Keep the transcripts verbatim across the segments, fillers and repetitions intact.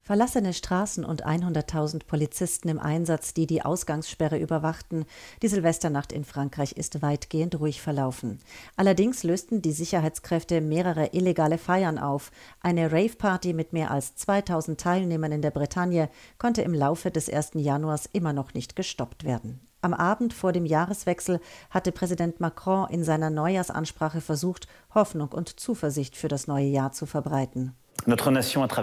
Verlassene Straßen und hunderttausend Polizisten im Einsatz, die die Ausgangssperre überwachten. Die Silvesternacht in Frankreich ist weitgehend ruhig verlaufen. Allerdings lösten die Sicherheitskräfte mehrere illegale Feiern auf. Eine Rave-Party mit mehr als zweitausend Teilnehmern in der Bretagne konnte im Laufe des ersten Januars immer noch nicht gestoppt werden. Am Abend vor dem Jahreswechsel hatte Präsident Macron in seiner Neujahrsansprache versucht, Hoffnung und Zuversicht für das neue Jahr zu verbreiten. Unsere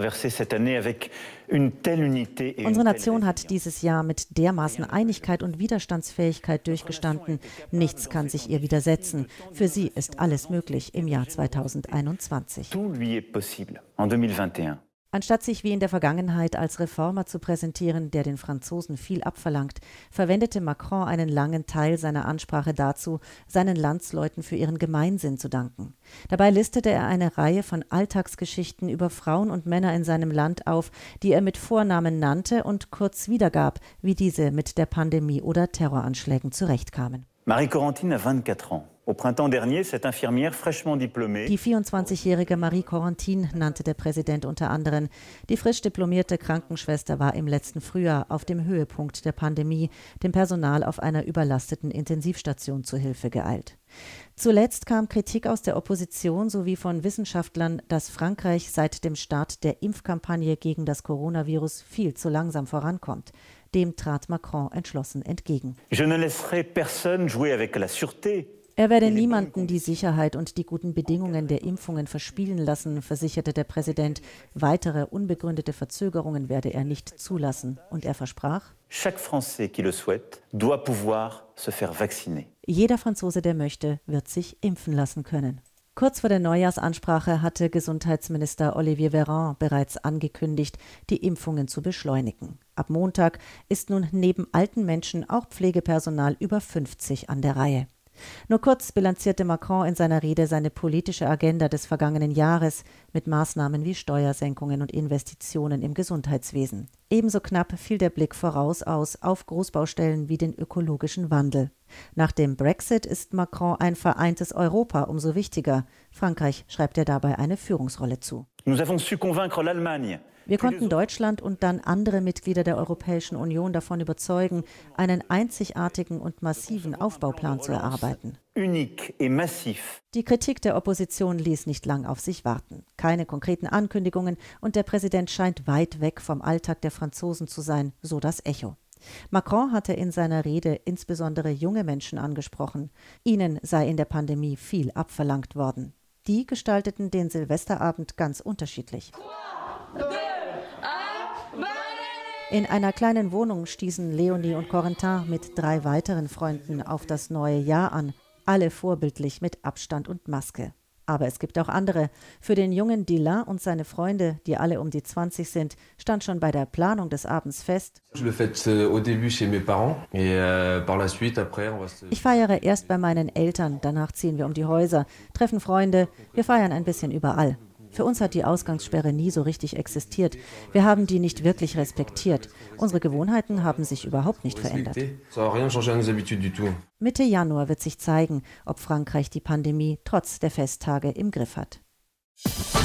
Nation hat dieses Jahr mit dermaßen Einigkeit und Widerstandsfähigkeit durchgestanden. Nichts kann sich ihr widersetzen. Für sie ist alles möglich im Jahr zweitausendeinundzwanzig. Anstatt sich wie in der Vergangenheit als Reformer zu präsentieren, der den Franzosen viel abverlangt, verwendete Macron einen langen Teil seiner Ansprache dazu, seinen Landsleuten für ihren Gemeinsinn zu danken. Dabei listete er eine Reihe von Alltagsgeschichten über Frauen und Männer in seinem Land auf, die er mit Vornamen nannte und kurz wiedergab, wie diese mit der Pandemie oder Terroranschlägen zurechtkamen. Marie-Corentin a vingt-quatre ans. Au printemps dernier, cette infirmière fraîchement diplômée. Die vierundzwanzigjährige Marie-Corentin nannte der Präsident unter anderem. Die frisch diplomierte Krankenschwester war im letzten Frühjahr auf dem Höhepunkt der Pandemie dem Personal auf einer überlasteten Intensivstation zu Hilfe geeilt. Zuletzt kam Kritik aus der Opposition sowie von Wissenschaftlern, dass Frankreich seit dem Start der Impfkampagne gegen das Coronavirus viel zu langsam vorankommt. Dem trat Macron entschlossen entgegen. Je ne laisserai personne jouer avec la sûreté. Er werde niemanden die Sicherheit und die guten Bedingungen der Impfungen verspielen lassen, versicherte der Präsident. Weitere unbegründete Verzögerungen werde er nicht zulassen. Und er versprach: Chaque Français qui le souhaite doit pouvoir se faire vacciner. Jeder Franzose, der möchte, wird sich impfen lassen können. Kurz vor der Neujahrsansprache hatte Gesundheitsminister Olivier Véran bereits angekündigt, die Impfungen zu beschleunigen. Ab Montag ist nun neben alten Menschen auch Pflegepersonal über fünfzig an der Reihe. Nur kurz bilanzierte Macron in seiner Rede seine politische Agenda des vergangenen Jahres mit Maßnahmen wie Steuersenkungen und Investitionen im Gesundheitswesen. Ebenso knapp fiel der Blick voraus aus auf Großbaustellen wie den ökologischen Wandel. Nach dem Brexit ist Macron ein vereintes Europa umso wichtiger. Frankreich schreibt er dabei eine Führungsrolle zu. Nous avons su convaincre l'Allemagne. Wir konnten Deutschland und dann andere Mitglieder der Europäischen Union davon überzeugen, einen einzigartigen und massiven Aufbauplan zu erarbeiten. Die Kritik der Opposition ließ nicht lang auf sich warten. Keine konkreten Ankündigungen und der Präsident scheint weit weg vom Alltag der Franzosen zu sein, so das Echo. Macron hatte in seiner Rede insbesondere junge Menschen angesprochen. Ihnen sei in der Pandemie viel abverlangt worden. Die gestalteten den Silvesterabend ganz unterschiedlich. In einer kleinen Wohnung stießen Leonie und Corentin mit drei weiteren Freunden auf das neue Jahr an, alle vorbildlich mit Abstand und Maske. Aber es gibt auch andere. Für den jungen Dylan und seine Freunde, die alle um die zwanzig sind, stand schon bei der Planung des Abends fest: Ich feiere erst bei meinen Eltern, danach ziehen wir um die Häuser, treffen Freunde, wir feiern ein bisschen überall. Für uns hat die Ausgangssperre nie so richtig existiert. Wir haben die nicht wirklich respektiert. Unsere Gewohnheiten haben sich überhaupt nicht verändert. Mitte Januar wird sich zeigen, ob Frankreich die Pandemie trotz der Festtage im Griff hat.